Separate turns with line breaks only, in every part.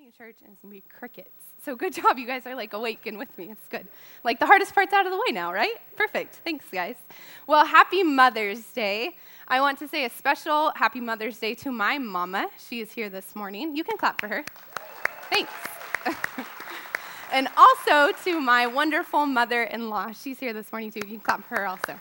morning church, and it's going to be crickets. So good job. You guys are like awake and with me. It's good. Like the hardest part's out of the way now, right? Perfect. Thanks, guys. Well, happy Mother's Day. I want to say a special happy Mother's Day to my mama. She is here this morning. You can clap for her. Thanks. And also to my wonderful mother-in-law. She's here this morning too. You can clap for her also.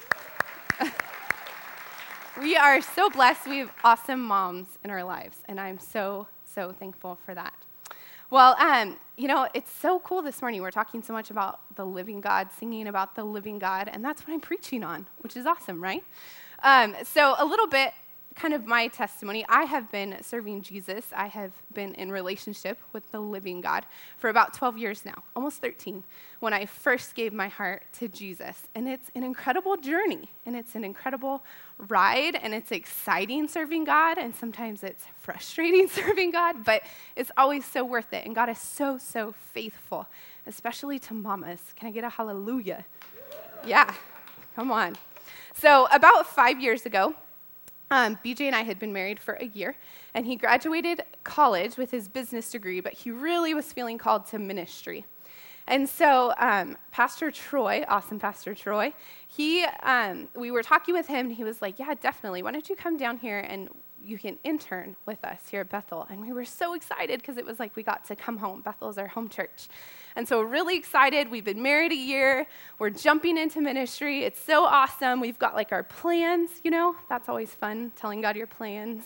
We are so blessed. We have awesome moms in our lives, and I'm so thankful for that. Well, it's so cool this morning. We're talking so much about the living God, singing about the living God, and that's what I'm preaching on, which is awesome, right? So a little bit, kind of my testimony. I have been serving Jesus. I have been in relationship with the living God for about 12 years now, almost 13, when I first gave my heart to Jesus. And it's an incredible journey, and it's an incredible ride, and it's exciting serving God, and sometimes it's frustrating serving God, but it's always so worth it. And God is so faithful, especially to mamas. Can I get a hallelujah? Yeah, come on. So about 5 years ago, BJ and I had been married for a year, and he graduated college with his business degree, but he really was feeling called to ministry. And so Pastor Troy, awesome Pastor Troy, we were talking with him, and he was like, yeah, definitely. Why don't you come down here and you can intern with us here at Bethel? And we were so excited because it was like we got to come home. Bethel is our home church. And so we're really excited. We've been married a year. We're jumping into ministry. It's so awesome. We've got like our plans, That's always fun, telling God your plans.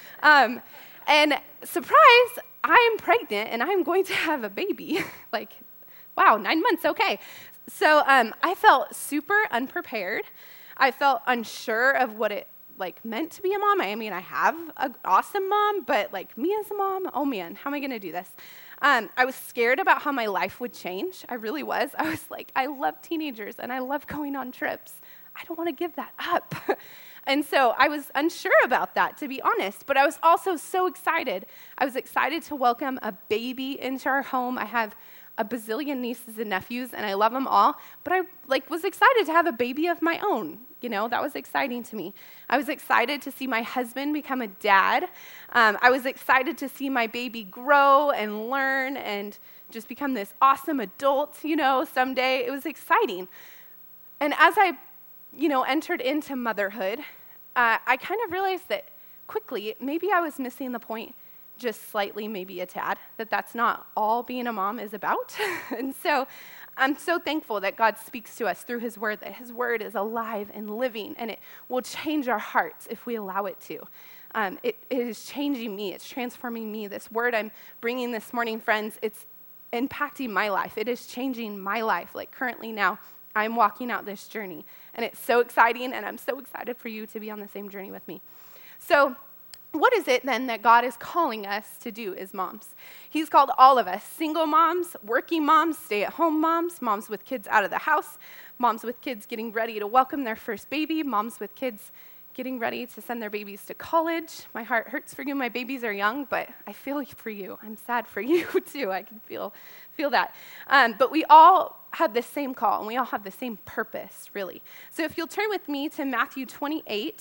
And surprise, I am pregnant and I'm going to have a baby. Like, wow, 9 months, okay. So I felt super unprepared. I felt unsure of what it meant to be a mom. I mean, I have an awesome mom, but me as a mom, oh man, how am I going to do this? I was scared about how my life would change. I really was. I was like, I love teenagers and I love going on trips. I don't want to give that up. And so I was unsure about that, to be honest, but I was also so excited. I was excited to welcome a baby into our home. I have a bazillion nieces and nephews, and I love them all, but I was excited to have a baby of my own. That was exciting to me. I was excited to see my husband become a dad. I was excited to see my baby grow and learn and just become this awesome adult, someday. It was exciting. And as I, entered into motherhood, I kind of realized that quickly, maybe I was missing the point just slightly, maybe a tad, that's not all being a mom is about. And so I'm so thankful that God speaks to us through his word, that his word is alive and living, and it will change our hearts if we allow it to. It is changing me. It's transforming me. This word I'm bringing this morning, friends, it's impacting my life. It is changing my life. Currently now, I'm walking out this journey, and it's so exciting, and I'm so excited for you to be on the same journey with me. So what is it then that God is calling us to do as moms? He's called all of us, single moms, working moms, stay-at-home moms, moms with kids out of the house, moms with kids getting ready to welcome their first baby, moms with kids getting ready to send their babies to college. My heart hurts for you. My babies are young, but I feel for you. I'm sad for you too. I can feel that. But we all have the same call, and we all have the same purpose, really. So if you'll turn with me to Matthew 28,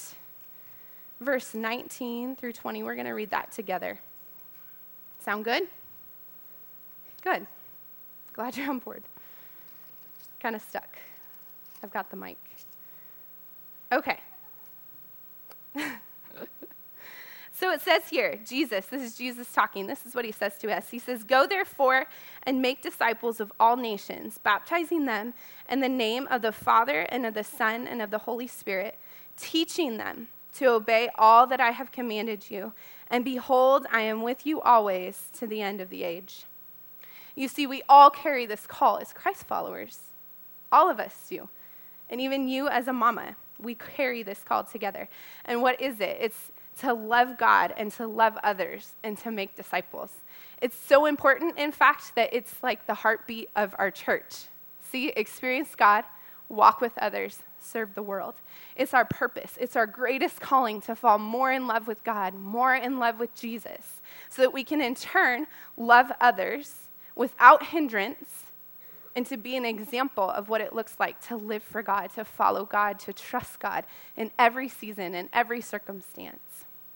verse 19 through 20, we're going to read that together. Sound good? Good. Glad you're on board. Kind of stuck. I've got the mic. Okay. So it says here, this is Jesus talking. This is what he says to us. He says, "Go therefore and make disciples of all nations, baptizing them in the name of the Father and of the Son and of the Holy Spirit, teaching them to obey all that I have commanded you. And behold, I am with you always to the end of the age." You see, we all carry this call as Christ followers. All of us do. And even you as a mama, we carry this call together. And what is it? It's to love God and to love others and to make disciples. It's so important, in fact, that it's like the heartbeat of our church. See, experience God, walk with others, serve the world. It's our purpose. It's our greatest calling to fall more in love with God, more in love with Jesus, so that we can in turn love others without hindrance and to be an example of what it looks like to live for God, to follow God, to trust God in every season, in every circumstance.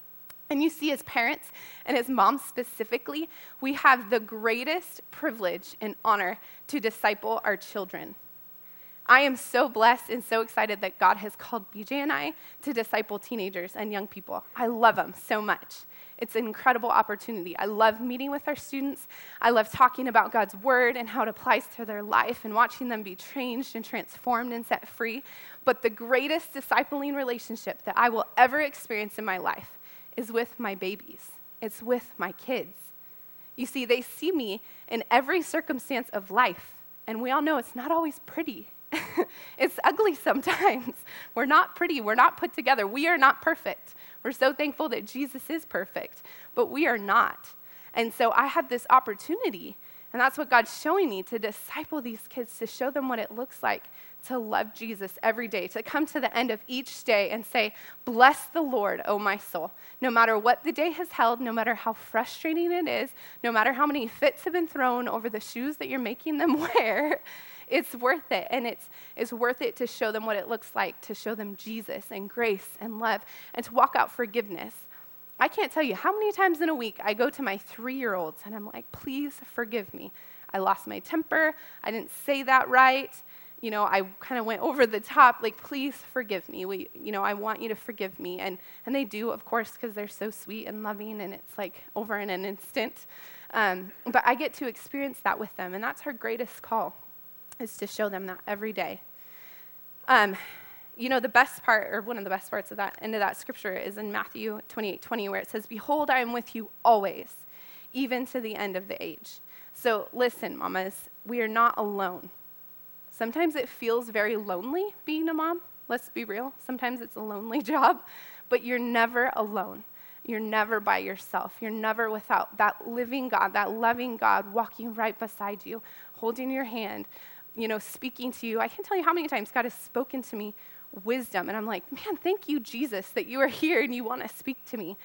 And you see, as parents and as moms specifically, we have the greatest privilege and honor to disciple our children. I am so blessed and so excited that God has called BJ and I to disciple teenagers and young people. I love them so much. It's an incredible opportunity. I love meeting with our students. I love talking about God's word and how it applies to their life and watching them be changed and transformed and set free. But the greatest discipling relationship that I will ever experience in my life is with my babies. It's with my kids. You see, they see me in every circumstance of life, and we all know it's not always pretty. It's ugly sometimes. We're not pretty. We're not put together. We are not perfect. We're so thankful that Jesus is perfect, but we are not. And so I had this opportunity, and that's what God's showing me, to disciple these kids, to show them what it looks like to love Jesus every day, to come to the end of each day and say, bless the Lord, O my soul. No matter what the day has held, no matter how frustrating it is, no matter how many fits have been thrown over the shoes that you're making them wear, it's worth it. And it's worth it to show them what it looks like, to show them Jesus and grace and love, and to walk out forgiveness. I can't tell you how many times in a week I go to my 3-year-olds and I'm like, please forgive me. I lost my temper. I didn't say that right. I kind of went over the top, like, please forgive me. I want you to forgive me. And they do, of course, because they're so sweet and loving, and it's like over in an instant. But I get to experience that with them, and that's our greatest call, is to show them that every day. The best part, or one of the best parts of that end of that scripture, is in Matthew 28:20, where it says, behold, I am with you always, even to the end of the age. So listen, mamas, we are not alone. Sometimes it feels very lonely being a mom. Let's be real. Sometimes it's a lonely job, but you're never alone. You're never by yourself. You're never without that living God, that loving God walking right beside you, holding your hand, speaking to you. I can't tell you how many times God has spoken to me wisdom, and I'm like, man, thank you, Jesus, that you are here and you want to speak to me.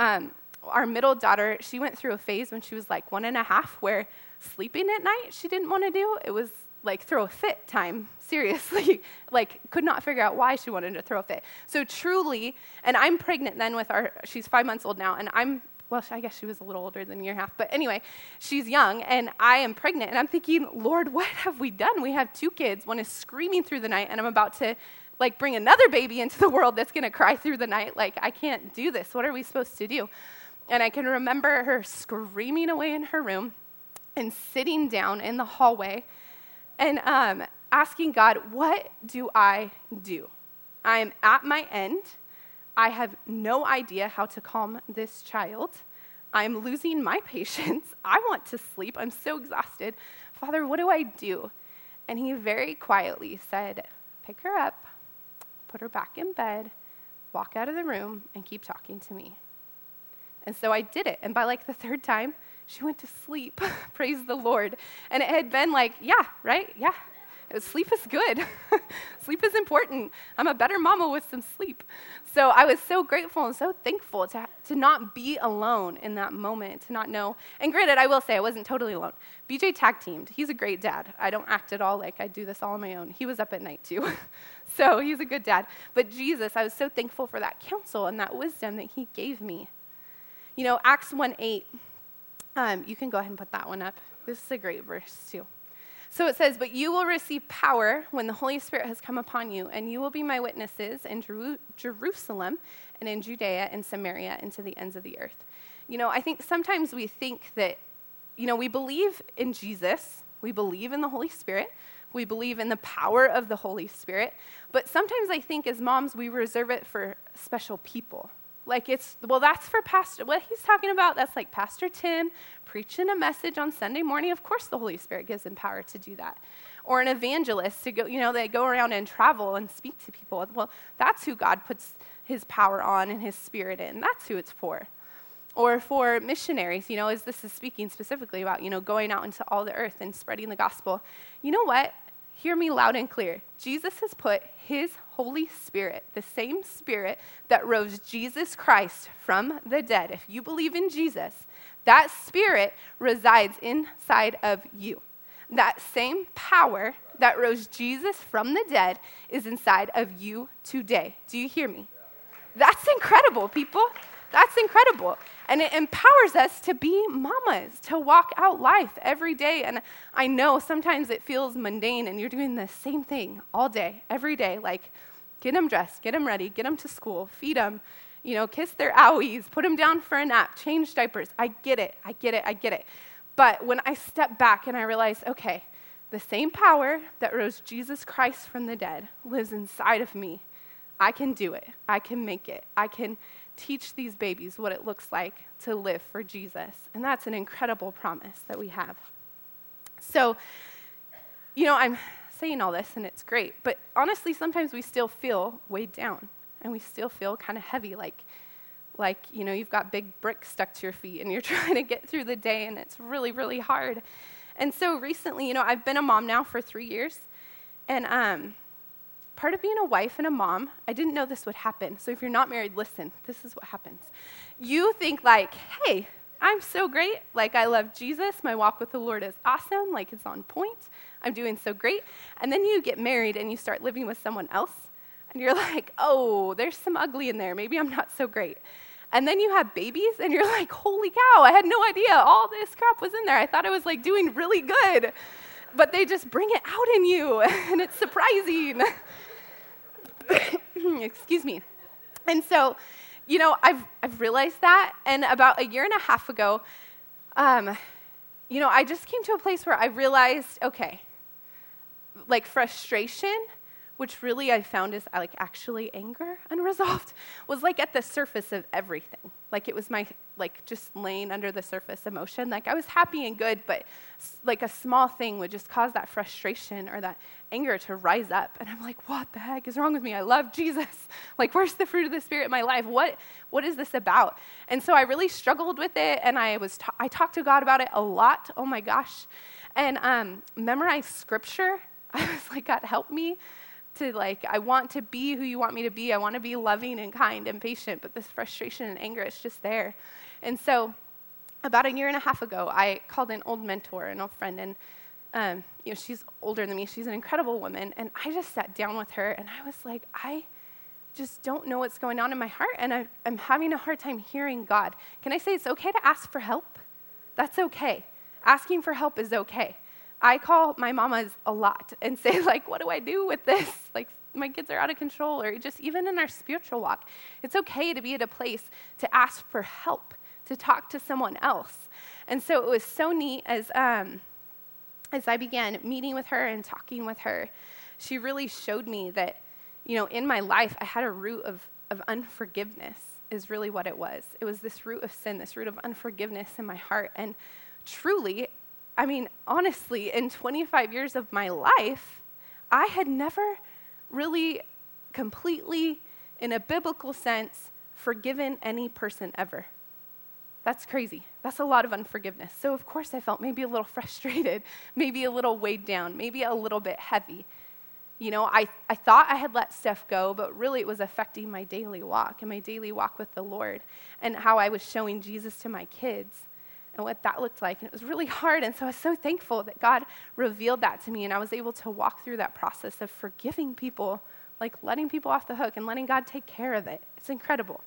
Our middle daughter, she went through a phase when she was like 1.5 where sleeping at night she didn't want to do. It was like throw a fit time, seriously. Like, could not figure out why she wanted to throw a fit. So truly, and I'm pregnant then with she's 5 months old now, and I guess she was a little older than a year and a half, but anyway, she's young, and I am pregnant, and I'm thinking, Lord, what have we done? We have 2 kids. One is screaming through the night, and I'm about to, bring another baby into the world that's going to cry through the night. I can't do this. What are we supposed to do? And I can remember her screaming away in her room and sitting down in the hallway and asking God, what do I do? I'm at my end. I have no idea how to calm this child. I'm losing my patience. I want to sleep. I'm so exhausted. Father, what do I do? And he very quietly said, pick her up, put her back in bed, walk out of the room, and keep talking to me. And so I did it. And by the 3rd time, she went to sleep. Praise the Lord. And it had been yeah, right? Yeah. Sleep is good. Sleep is important. I'm a better mama with some sleep. So I was so grateful and so thankful to not be alone in that moment, to not know. And granted, I will say I wasn't totally alone. BJ tag teamed. He's a great dad. I don't act at all like I do this all on my own. He was up at night too. So he's a good dad. But Jesus, I was so thankful for that counsel and that wisdom that he gave me. Acts 1:8. You can go ahead and put that one up. This is a great verse too. So it says, but you will receive power when the Holy Spirit has come upon you, and you will be my witnesses in Jerusalem and in Judea and Samaria and to the ends of the earth. I think sometimes we think that, we believe in Jesus, we believe in the Holy Spirit, we believe in the power of the Holy Spirit, but sometimes I think as moms we reserve it for special people. That's for Pastor, what he's talking about, that's like Pastor Tim preaching a message on Sunday morning. Of course the Holy Spirit gives him power to do that. Or an evangelist to go, they go around and travel and speak to people. Well, that's who God puts his power on and his spirit in. That's who it's for. Or for missionaries, as this is speaking specifically about, going out into all the earth and spreading the gospel. You know what? Hear me loud and clear. Jesus has put his Holy Spirit, the same Spirit that rose Jesus Christ from the dead. If you believe in Jesus, that Spirit resides inside of you. That same power that rose Jesus from the dead is inside of you today. Do you hear me? That's incredible, people. That's incredible. And it empowers us to be mamas, to walk out life every day. And I know sometimes it feels mundane and you're doing the same thing all day, every day. Like, get them dressed, get them ready, get them to school, feed them, kiss their owies, put them down for a nap, change diapers. I get it. But when I step back and I realize, okay, the same power that rose Jesus Christ from the dead lives inside of me. I can do it. I can make it. I can teach these babies what it looks like to live for Jesus. And that's an incredible promise that we have. So, I'm saying all this and it's great, but honestly, sometimes we still feel weighed down and we still feel kind of heavy, like you've got big bricks stuck to your feet and you're trying to get through the day and it's really, really hard. And so recently, I've been a mom now for 3 years, and part of being a wife and a mom, I didn't know this would happen. So if you're not married, listen, this is what happens. You think like, hey, I'm so great. Like, I love Jesus. My walk with the Lord is awesome. Like, it's on point. I'm doing so great. And then you get married and you start living with someone else, and you're like, oh, there's some ugly in there. Maybe I'm not so great. And then you have babies, and you're like, holy cow, I had no idea all this crap was in there. I thought I was, doing really good. But they just bring it out in you, and it's surprising. Excuse me. And so, I've realized that, and about 1.5 years ago, I just came to a place where I realized, okay, frustration, which really I found is actually anger unresolved, was at the surface of everything. It was my, just laying under the surface emotion. I was happy and good, but a small thing would just cause that frustration or that anger to rise up. And I'm like, what the heck is wrong with me? I love Jesus. Where's the fruit of the Spirit in my life? What is this about? And so I really struggled with it, and I talked to God about it a lot. Oh my gosh. And memorized scripture. I was like, God, help me. I want to be who you want me to be. I want to be loving and kind and patient, but this frustration and anger is just there. And so about 1.5 years ago, I called an old mentor, an old friend, and she's older than me. She's an incredible woman, and I just sat down with her, and I was like, I just don't know what's going on in my heart, and I'm having a hard time hearing God. Can I say it's okay to ask for help? That's okay. Asking for help is okay. I call my mamas a lot and say, what do I do with this? My kids are out of control, or just even in our spiritual walk. It's okay to be at a place to ask for help, to talk to someone else. And so it was so neat as I began meeting with her and talking with her, she really showed me that, in my life, I had a root of unforgiveness is really what it was. It was this root of sin, this root of unforgiveness in my heart. And truly, honestly, in 25 years of my life, I had never really completely, in a biblical sense, forgiven any person ever. That's crazy. That's a lot of unforgiveness. So, of course, I felt maybe a little frustrated, maybe a little weighed down, maybe a little bit heavy. I thought I had let stuff go, but really it was affecting my daily walk and my daily walk with the Lord and how I was showing Jesus to my kids and what that looked like. And it was really hard. And so I was so thankful that God revealed that to me. And I was able to walk through that process of forgiving people, letting people off the hook and letting God take care of it. It's incredible.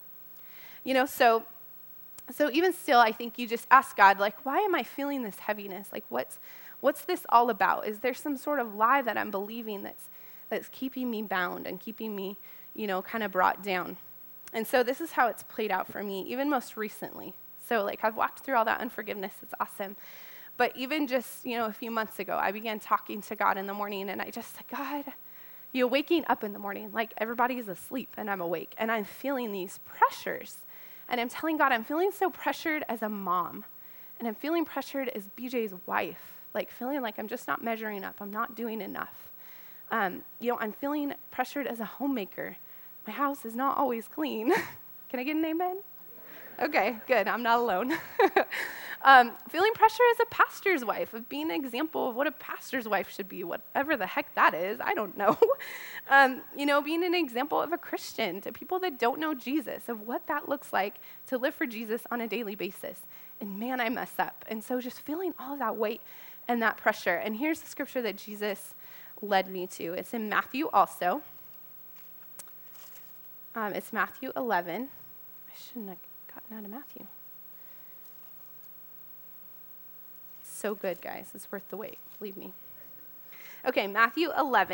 So even still, I think you just ask God, why am I feeling this heaviness? What's this all about? Is there some sort of lie that I'm believing that's keeping me bound and keeping me, kind of brought down? And so this is how it's played out for me, even most recently. So, I've walked through all that unforgiveness. It's awesome. But even just, a few months ago, I began talking to God in the morning, and I just said, God, waking up in the morning, everybody's asleep, and I'm awake, and I'm feeling these pressures. And I'm telling God, I'm feeling so pressured as a mom, and I'm feeling pressured as BJ's wife, feeling like I'm just not measuring up. I'm not doing enough. I'm feeling pressured as a homemaker. My house is not always clean. Can I get an amen? Okay, good. I'm not alone. Feeling pressure as a pastor's wife, of being an example of what a pastor's wife should be, whatever the heck that is, I don't know. Being an example of a Christian to people that don't know Jesus, of what that looks like to live for Jesus on a daily basis. And man, I mess up. And so just feeling all of that weight and that pressure. And here's the scripture that Jesus led me to. It's in Matthew also. It's Matthew 11. I shouldn't have gotten out of Matthew? So good, guys. It's worth the wait, believe me. Okay, Matthew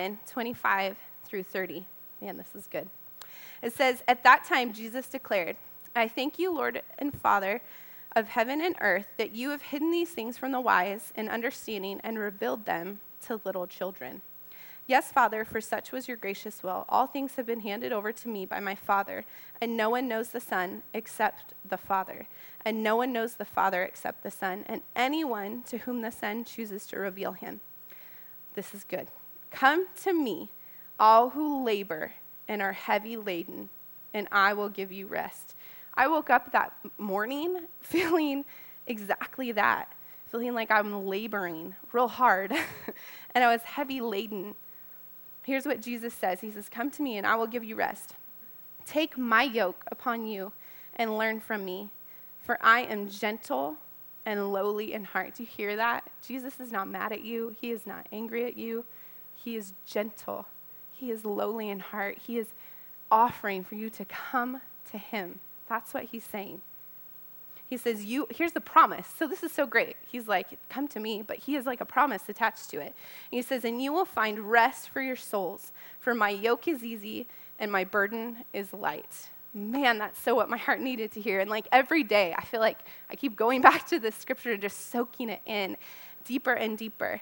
11:25 through 30. Man, this is good. It says, "At that time, Jesus declared, 'I thank you, Lord and Father of heaven and earth, that you have hidden these things from the wise and understanding and revealed them to little children. Yes, Father, for such was your gracious will. All things have been handed over to me by my Father, and no one knows the Son except the Father, and no one knows the Father except the Son, and anyone to whom the Son chooses to reveal him.'" This is good. "Come to me, all who labor and are heavy laden, and I will give you rest." I woke up that morning feeling exactly that, feeling like I'm laboring real hard, and I was heavy laden. Here's what Jesus says. He says, "Come to me, and I will give you rest. Take my yoke upon you and learn from me, for I am gentle and lowly in heart." Do you hear that? Jesus is not mad at you. He is not angry at you. He is gentle. He is lowly in heart. He is offering for you to come to him. That's what he's saying. He says, here's the promise. So this is so great. He's like, come to me, but he has like a promise attached to it. And he says, "And you will find rest for your souls, for my yoke is easy and my burden is light." Man, that's so what my heart needed to hear. And like every day, I feel like I keep going back to this scripture and just soaking it in deeper and deeper.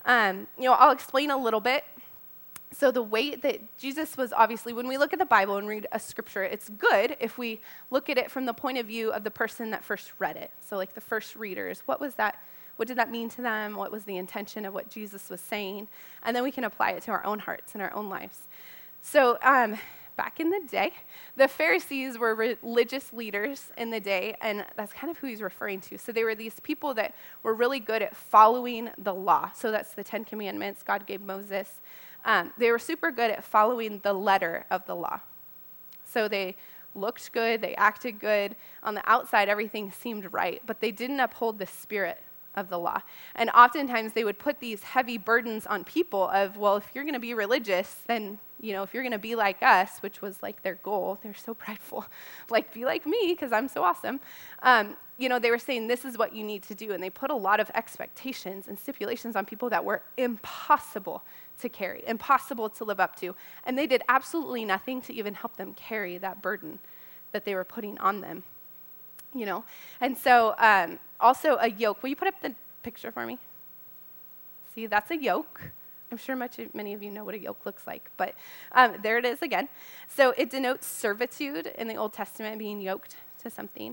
I'll explain a little bit. So the way that Jesus was, obviously, when we look at the Bible and read a scripture, it's good if we look at it from the point of view of the person that first read it. So like the first readers, what was that? What did that mean to them? What was the intention of what Jesus was saying? And then we can apply it to our own hearts and our own lives. So back in the day, the Pharisees were religious leaders in the day, and that's kind of who he's referring to. So they were these people that were really good at following the law. So that's the 10 Commandments God gave Moses. They were super good at following the letter of the law. So they looked good, they acted good. On the outside, everything seemed right, but they didn't uphold the spirit of the law. And oftentimes they would put these heavy burdens on people of, well, if you're going to be religious, then, if you're going to be like us, which was like their goal, they're so prideful, like be like me because I'm so awesome. They were saying this is what you need to do. And they put a lot of expectations and stipulations on people that were impossible to carry, impossible to live up to. And they did absolutely nothing to even help them carry that burden that they were putting on them, And so also a yoke. Will you put up the picture for me? See, that's a yoke. I'm sure many of you know what a yoke looks like, but there it is again. So it denotes servitude in the Old Testament, being yoked to something.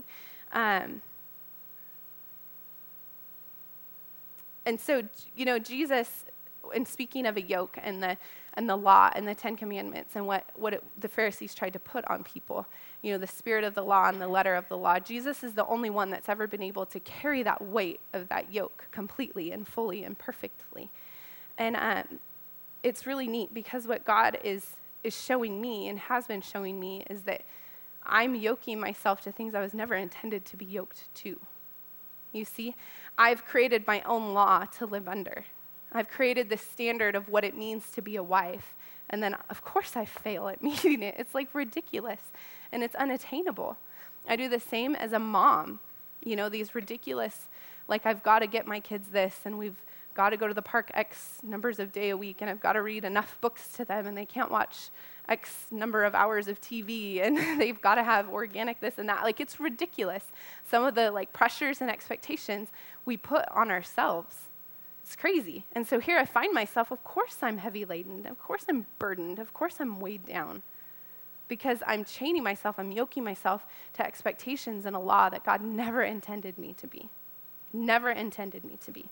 And so, Jesus, in speaking of a yoke and the law and the 10 Commandments and what the Pharisees tried to put on people, the spirit of the law and the letter of the law, Jesus is the only one that's ever been able to carry that weight of that yoke completely and fully and perfectly. And it's really neat because what God is showing me and has been showing me is that I'm yoking myself to things I was never intended to be yoked to. You see, I've created my own law to live under. I've created the standard of what it means to be a wife. And then, of course, I fail at meeting it. It's like ridiculous, and it's unattainable. I do the same as a mom. These ridiculous, like I've got to get my kids this, and we've got to go to the park X numbers of day a week, and I've got to read enough books to them, and they can't watch X number of hours of TV, and they've got to have organic this and that. Like, it's ridiculous. Some of the pressures and expectations we put on ourselves. It's crazy. And so here I find myself, of course I'm heavy laden. Of course I'm burdened. Of course I'm weighed down. Because I'm chaining myself, I'm yoking myself to expectations and a law that God never intended me to be. Never intended me to be.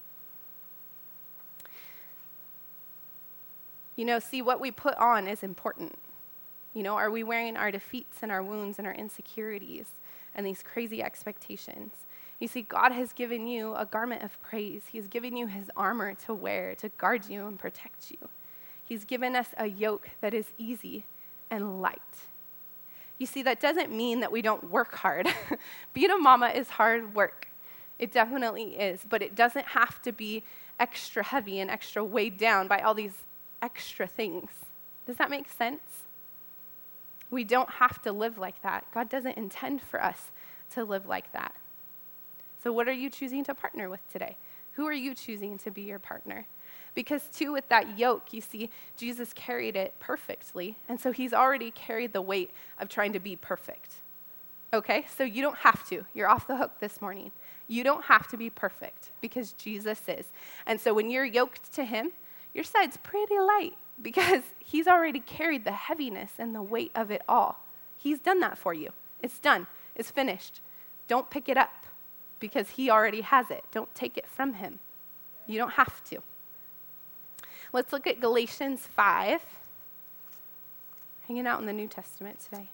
See, what we put on is important. Are we wearing our defeats and our wounds and our insecurities and these crazy expectations? You see, God has given you a garment of praise. He's given you his armor to wear, to guard you and protect you. He's given us a yoke that is easy and light. You see, that doesn't mean that we don't work hard. Being a mama is hard work. It definitely is, but it doesn't have to be extra heavy and extra weighed down by all these extra things. Does that make sense? We don't have to live like that. God doesn't intend for us to live like that. So what are you choosing to partner with today? Who are you choosing to be your partner? Because too, with that yoke, you see, Jesus carried it perfectly. And so he's already carried the weight of trying to be perfect. Okay? So you don't have to. You're off the hook this morning. You don't have to be perfect because Jesus is. And so when you're yoked to him, your side's pretty light because he's already carried the heaviness and the weight of it all. He's done that for you. It's done. It's finished. Don't pick it up because he already has it. Don't take it from him. You don't have to. Let's look at Galatians 5. Hanging out in the New Testament today.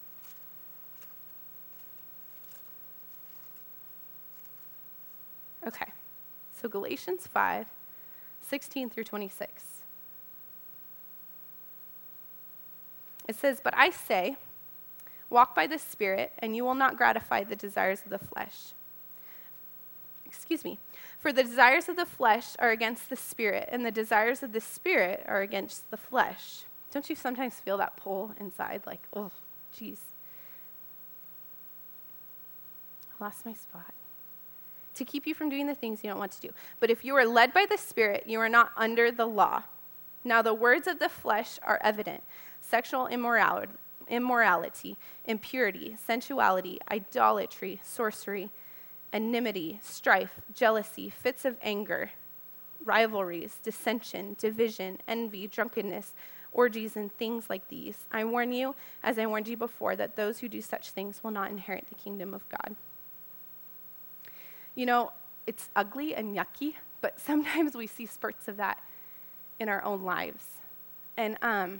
Okay, so Galatians 5, 16 through 26. It says, "But I say, walk by the Spirit, and you will not gratify the desires of the flesh." For the desires of the flesh are against the Spirit, and the desires of the Spirit are against the flesh. Don't you sometimes feel that pull inside, like, oh, geez. I lost my spot. To keep you from doing the things you don't want to do. But if you are led by the Spirit, you are not under the law. Now the words of the flesh are evident: sexual immorality, impurity, sensuality, idolatry, sorcery, enmity, strife, jealousy, fits of anger, rivalries, dissension, division, envy, drunkenness, orgies, and things like these. I warn you, as I warned you before, that those who do such things will not inherit the kingdom of God. You know, it's ugly and yucky, but sometimes we see spurts of that in our own lives. And,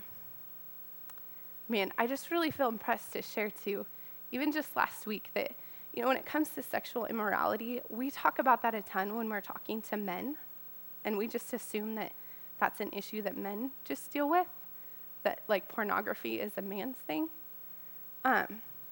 man, I just really feel impressed to share too, even just last week, that, you know, when it comes to sexual immorality, we talk about that a ton when we're talking to men, and we just assume that that's an issue that men just deal with, that, like, pornography is a man's thing. I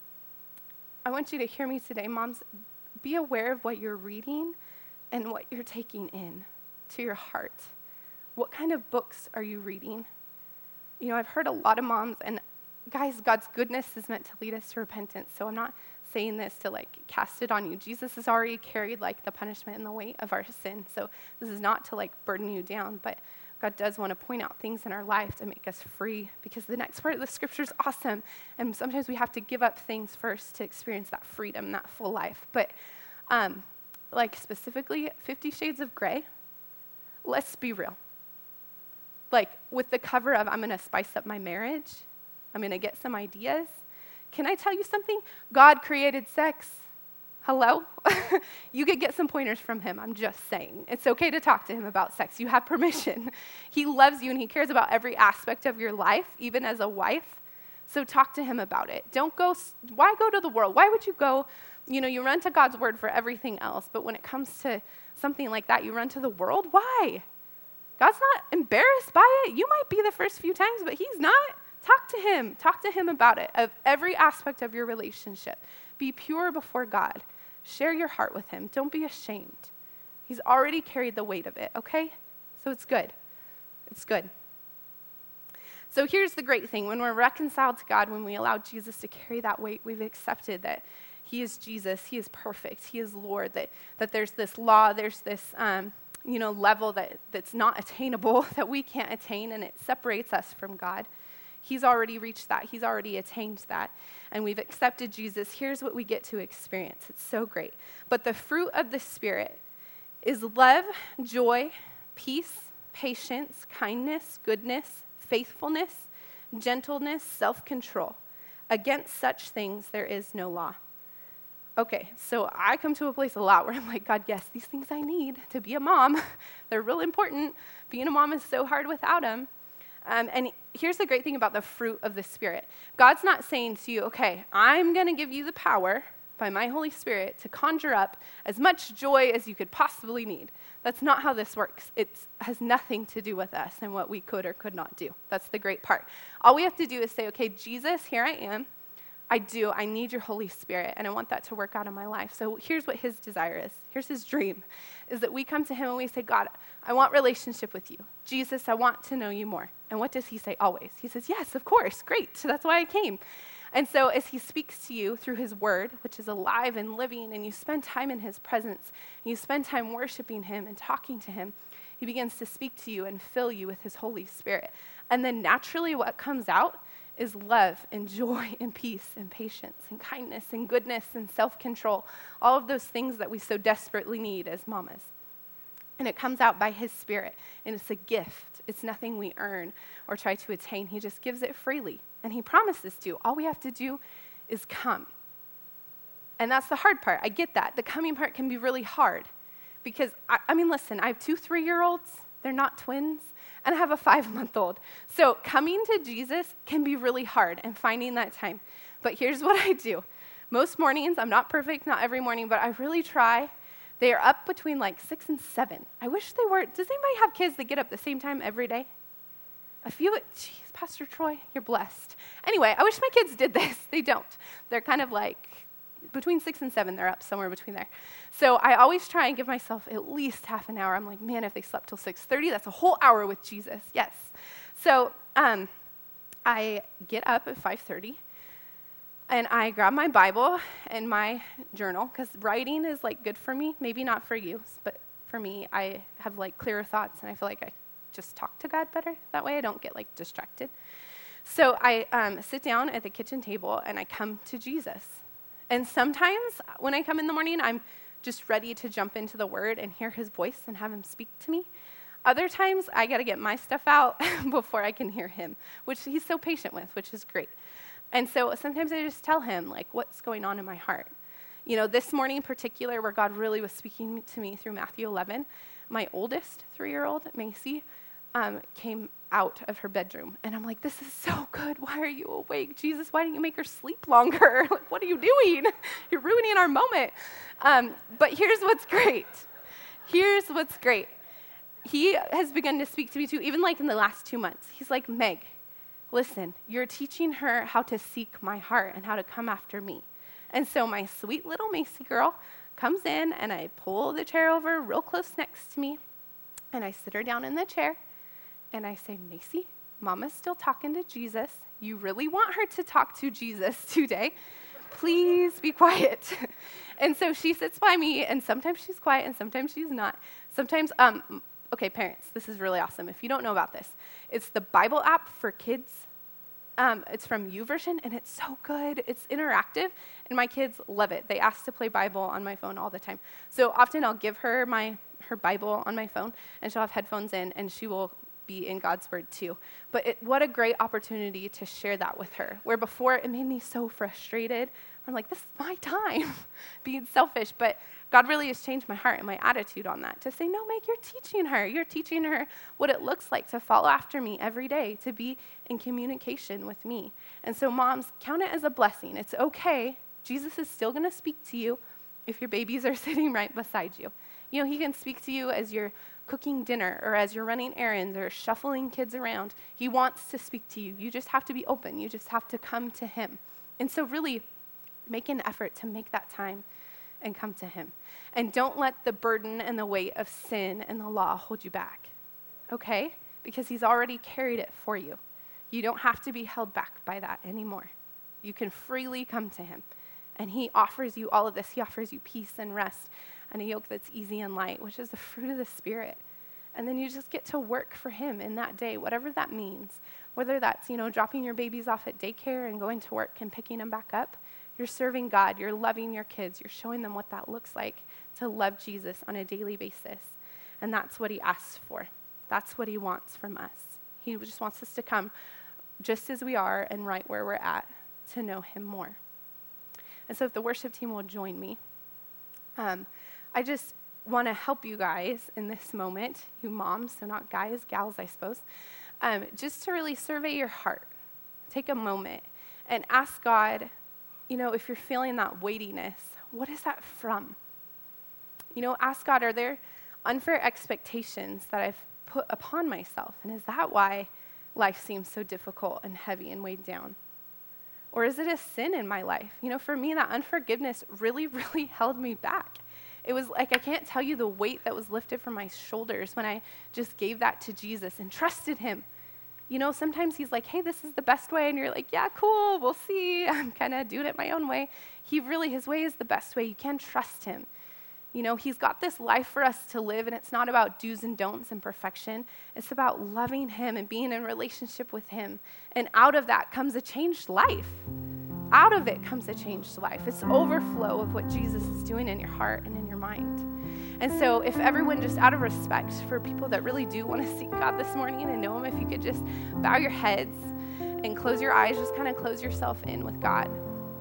want you to hear me today, moms. Be aware of what you're reading and what you're taking in to your heart. What kind of books are you reading? You know, I've heard a lot of moms, and guys, God's goodness is meant to lead us to repentance, so I'm not saying this to, like, cast it on you. Jesus has already carried, like, the punishment and the weight of our sin, so this is not to, like, burden you down, but God does want to point out things in our life to make us free, because the next part of the scripture is awesome, and sometimes we have to give up things first to experience that freedom, that full life. But, like, specifically, 50 Shades of Grey, let's be real. Like, with the cover of, I'm going to spice up my marriage, I'm going to get some ideas. Can I tell you something? God created sex. Hello? You could get some pointers from him. I'm just saying. It's okay to talk to him about sex. You have permission. He loves you and he cares about every aspect of your life, even as a wife. So talk to him about it. Why go to the world? Why would you go, you run to God's word for everything else, but when it comes to something like that, you run to the world? Why? God's not embarrassed by it. You might be the first few times, but he's not. Talk to him. Talk to him about it, of every aspect of your relationship. Be pure before God. Share your heart with him. Don't be ashamed. He's already carried the weight of it, okay? So it's good. It's good. So here's the great thing. When we're reconciled to God, when we allow Jesus to carry that weight, we've accepted that he is Jesus, he is perfect, he is Lord, that there's this law, there's this level that's not attainable, that we can't attain, and it separates us from God. He's already reached that. He's already attained that. And we've accepted Jesus. Here's what we get to experience. It's so great. But the fruit of the Spirit is love, joy, peace, patience, kindness, goodness, faithfulness, gentleness, self-control. Against such things there is no law. Okay, so I come to a place a lot where I'm like, God, yes, these things I need to be a mom. They're real important. Being a mom is so hard without them. And here's the great thing about the fruit of the Spirit. God's not saying to you, okay, I'm going to give you the power by my Holy Spirit to conjure up as much joy as you could possibly need. That's not how this works. It has nothing to do with us and what we could or could not do. That's the great part. All we have to do is say, okay, Jesus, here I am. I need your Holy Spirit, and I want that to work out in my life. So here's what his desire is. Here's his dream, is that we come to him and we say, God, I want relationship with you. Jesus, I want to know you more. And what does he say always? He says, yes, of course, great. So that's why I came. And so as he speaks to you through his word, which is alive and living, and you spend time in his presence, and you spend time worshiping him and talking to him, he begins to speak to you and fill you with his Holy Spirit. And then naturally what comes out is love and joy and peace and patience and kindness and goodness and self-control, all of those things that we so desperately need as mamas. And it comes out by his Spirit, and it's a gift. It's nothing we earn or try to attain. He just gives it freely, and he promises to. All we have to do is come. And that's the hard part. I get that. The coming part can be really hard because, I mean, listen, I have 2 3-year-olds. They're not twins. And I have a 5-month-old. So coming to Jesus can be really hard and finding that time. But here's what I do. Most mornings, I'm not perfect, not every morning, but I really try. They are up between like 6 and 7. I wish they were. Does anybody have kids that get up the same time every day? A few, geez, Pastor Troy, you're blessed. Anyway, I wish my kids did this. They don't. They're kind of like between 6 and 7, they're up somewhere between there. So I always try and give myself at least half an hour. I'm like, man, if they slept till 6:30, that's a whole hour with Jesus. Yes. So I get up at 5:30, and I grab my Bible and my journal, because writing is like good for me. Maybe not for you, but for me, I have like clearer thoughts, and I feel like I just talk to God better. That way I don't get like distracted. So I sit down at the kitchen table, and I come to Jesus. And sometimes when I come in the morning, I'm just ready to jump into the Word and hear his voice and have him speak to me. Other times, I got to get my stuff out before I can hear him, which he's so patient with, which is great. And so sometimes I just tell him, like, what's going on in my heart. You know, this morning in particular, where God really was speaking to me through Matthew 11, my oldest 3-year-old, Macy, came out of her bedroom. And I'm like, this is so good. Why are you awake? Jesus, why didn't you make her sleep longer? Like, what are you doing? You're ruining our moment. But here's what's great. Here's what's great. He has begun to speak to me too, even like in the last 2 months. He's like, Meg, listen, you're teaching her how to seek my heart and how to come after me. And so my sweet little Macy girl comes in, and I pull the chair over real close next to me, and I sit her down in the chair. And I say, Macy, Mama's still talking to Jesus. You really want her to talk to Jesus today. Please be quiet. And so she sits by me, and sometimes she's quiet, and sometimes she's not. Sometimes, okay, parents, this is really awesome. If you don't know about this, it's the Bible app for kids. It's from YouVersion, and it's so good. It's interactive, and my kids love it. They ask to play Bible on my phone all the time. So often I'll give her her Bible on my phone, and she'll have headphones in, and she will be in God's word too. But what a great opportunity to share that with her, where before it made me so frustrated. I'm like, this is my time, being selfish. But God really has changed my heart and my attitude on that, to say, no, Meg, you're teaching her what it looks like to follow after me every day, to be in communication with me. And so moms, count it as a blessing. It's okay. Jesus is still going to speak to you if your babies are sitting right beside you. You know, he can speak to you as you're cooking dinner, or as you're running errands, or shuffling kids around. He wants to speak to you. You just have to be open. You just have to come to him. And so really make an effort to make that time and come to him. And don't let the burden and the weight of sin and the law hold you back, okay? Because he's already carried it for you. You don't have to be held back by that anymore. You can freely come to him. And he offers you all of this. He offers you peace and rest and a yoke that's easy and light, which is the fruit of the Spirit. And then you just get to work for him in that day, whatever that means. Whether that's, dropping your babies off at daycare and going to work and picking them back up. You're serving God. You're loving your kids. You're showing them what that looks like to love Jesus on a daily basis. And that's what he asks for. That's what he wants from us. He just wants us to come just as we are and right where we're at to know him more. And so if the worship team will join me, I just want to help you guys in this moment, you moms, so not guys, gals, I suppose, just to really survey your heart. Take a moment and ask God, if you're feeling that weightiness, what is that from? Ask God, are there unfair expectations that I've put upon myself? And is that why life seems so difficult and heavy and weighed down? Or is it a sin in my life? For me, that unforgiveness really, really held me back. It was like, I can't tell you the weight that was lifted from my shoulders when I just gave that to Jesus and trusted him. Sometimes he's like, hey, this is the best way. And you're like, yeah, cool, we'll see. I'm kind of doing it my own way. His way is the best way. You can trust him. He's got this life for us to live, and it's not about do's and don'ts and perfection. It's about loving him and being in relationship with him. And out of that comes a changed life. Out of it comes a changed life. It's overflow of what Jesus is doing in your heart and in your mind. And so if everyone, just out of respect for people that really do want to seek God this morning and know him, if you could just bow your heads and close your eyes, just kind of close yourself in with God.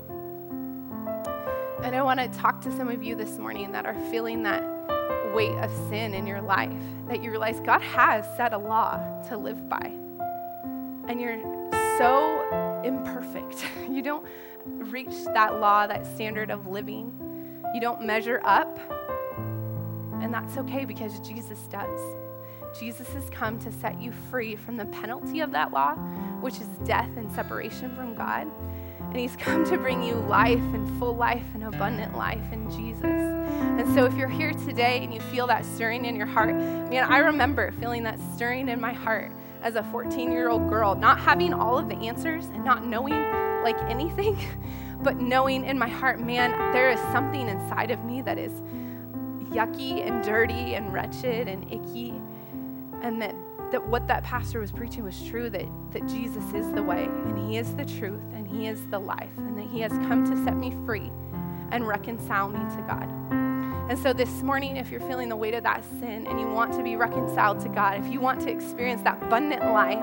And I want to talk to some of you this morning that are feeling that weight of sin in your life, that you realize God has set a law to live by. And you're so imperfect. You don't reach that law, that standard of living. You don't measure up. And that's okay, because Jesus does. Jesus has come to set you free from the penalty of that law, which is death and separation from God. And he's come to bring you life and full life and abundant life in Jesus. And so if you're here today and you feel that stirring in your heart, I remember feeling that stirring in my heart as a 14-year-old girl, not having all of the answers and not knowing like anything, but knowing in my heart, there is something inside of me that is yucky and dirty and wretched and icky, and that what that pastor was preaching was true, that Jesus is the way, and he is the truth, and he is the life, and that he has come to set me free and reconcile me to God. And so this morning, if you're feeling the weight of that sin and you want to be reconciled to God, if you want to experience that abundant life,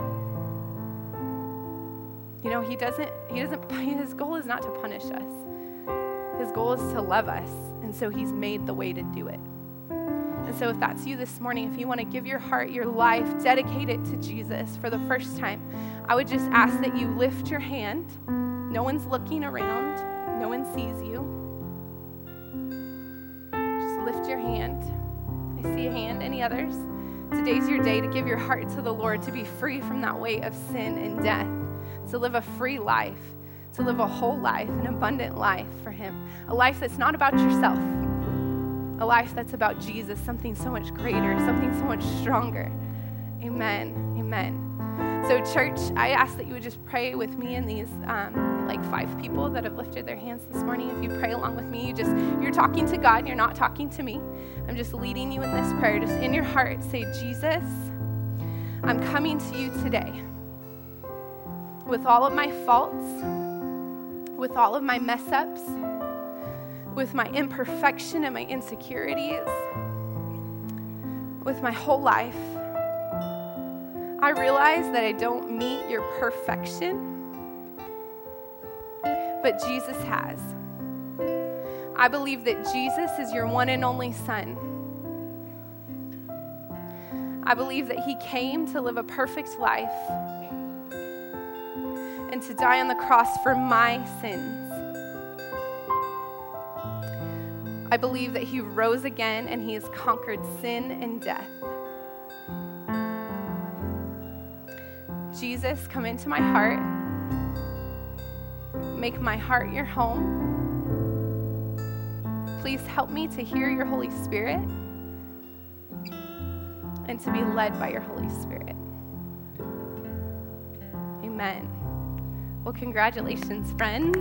his goal is not to punish us. His goal is to love us. And so he's made the way to do it. And so if that's you this morning, if you want to give your heart, your life, dedicate it to Jesus for the first time, I would just ask that you lift your hand. No one's looking around. No one sees you. Just lift your hand. I see a hand. Any others? Today's your day to give your heart to the Lord, to be free from that weight of sin and death, to live a free life, to live a whole life, an abundant life for him. A life that's not about yourself. A life that's about Jesus, something so much greater, something so much stronger. Amen. Amen. So church, I ask that you would just pray with me and these 5 people that have lifted their hands this morning. If you pray along with me, you're talking to God, you're not talking to me. I'm just leading you in this prayer. Just in your heart, say, Jesus, I'm coming to you today with all of my faults, with all of my mess ups, with my imperfection and my insecurities, with my whole life. I realize that I don't meet your perfection, but Jesus has. I believe that Jesus is your one and only Son. I believe that he came to live a perfect life and to die on the cross for my sins. I believe that he rose again and he has conquered sin and death. Jesus, come into my heart. Make my heart your home. Please help me to hear your Holy Spirit and to be led by your Holy Spirit. Amen. Well, congratulations, friends.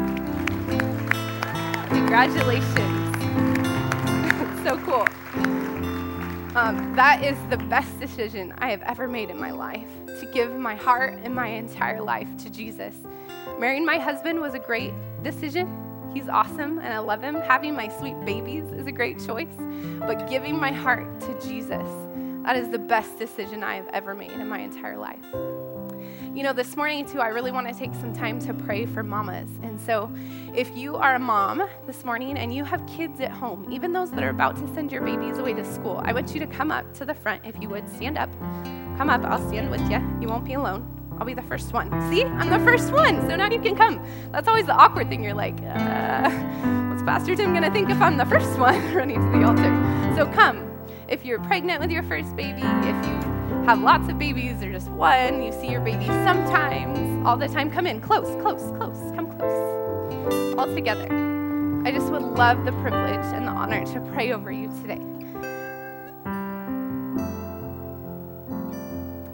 Congratulations. So cool. That is the best decision I have ever made in my life, to give my heart and my entire life to Jesus. Marrying my husband was a great decision. He's awesome and I love him. Having my sweet babies is a great choice. But giving my heart to Jesus, that is the best decision I have ever made in my entire life. You know, this morning too, I really want to take some time to pray for mamas. And so if you are a mom this morning and you have kids at home, even those that are about to send your babies away to school, I want you to come up to the front. If you would, stand up. Come up. I'll stand with you. You won't be alone. I'll be the first one. See? I'm the first one. So now you can come. That's always the awkward thing. You're like, what's Pastor Tim going to think if I'm the first one running to the altar? So come. If you're pregnant with your first baby, if you have lots of babies or just one, you see your baby sometimes, all the time, come in. Close. Come close. All together. I just would love the privilege and the honor to pray over you today. God,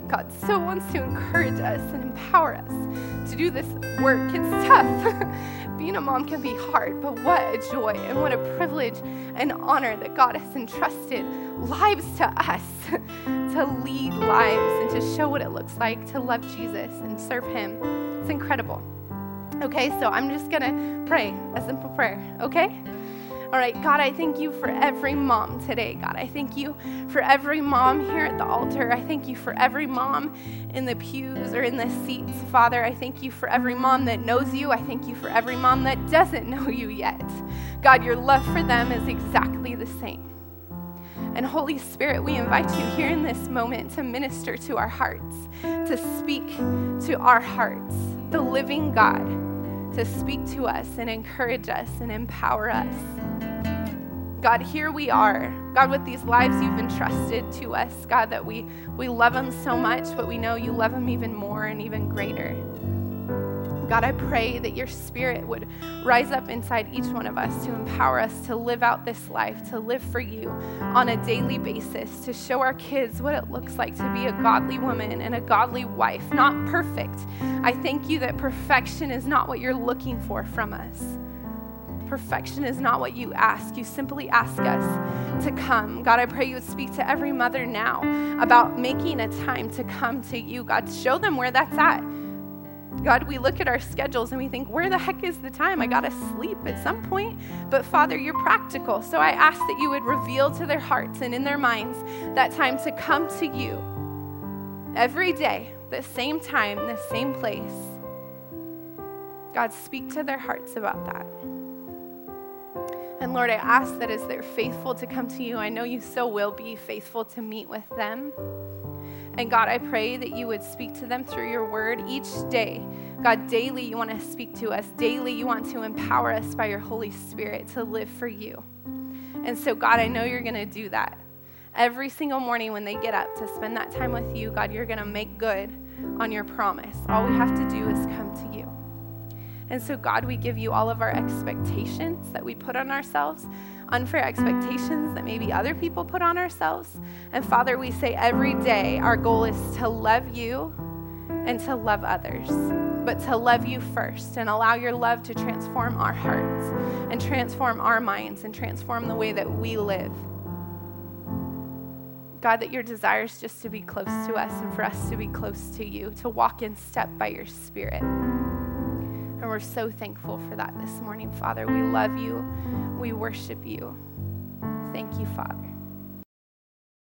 so wants to encourage us and empower us to do this work. It's tough. Being a mom can be hard, but what a joy and what a privilege and honor that God has entrusted lives to us to lead lives and to show what it looks like to love Jesus and serve him. It's incredible. Okay, so I'm just going to pray a simple prayer, okay? All right, God, I thank you for every mom today. God, I thank you for every mom here at the altar. I thank you for every mom in the pews or in the seats. Father, I thank you for every mom that knows you. I thank you for every mom that doesn't know you yet. God, your love for them is exactly the same. And Holy Spirit, we invite you here in this moment to minister to our hearts, to speak to our hearts, the living God, to speak to us and encourage us and empower us. God, here we are. God, with these lives you've entrusted to us, God, that we love them so much, but we know you love them even more and even greater. God, I pray that your Spirit would rise up inside each one of us to empower us to live out this life, to live for you on a daily basis, to show our kids what it looks like to be a godly woman and a godly wife, not perfect. I thank you that perfection is not what you're looking for from us. Perfection is not what you ask. You simply ask us to come. God, I pray you would speak to every mother now about making a time to come to you. God, show them where that's at. God, we look at our schedules and we think, where the heck is the time? I got to sleep at some point. But Father, you're practical. So I ask that you would reveal to their hearts and in their minds that time to come to you every day, the same time, the same place. God, speak to their hearts about that. And Lord, I ask that as they're faithful to come to you, I know you so will be faithful to meet with them. And God, I pray that you would speak to them through your word each day. God, daily you want to speak to us. Daily you want to empower us by your Holy Spirit to live for you. And so God, I know you're going to do that. Every single morning when they get up to spend that time with you, God, you're going to make good on your promise. All we have to do is come to you. And so, God, we give you all of our expectations that we put on ourselves, unfair expectations that maybe other people put on ourselves. And Father, we say every day our goal is to love you and to love others, but to love you first and allow your love to transform our hearts and transform our minds and transform the way that we live. God, that your desire is just to be close to us and for us to be close to you, to walk in step by your Spirit. And we're so thankful for that this morning, Father. We love you. We worship you. Thank you, Father.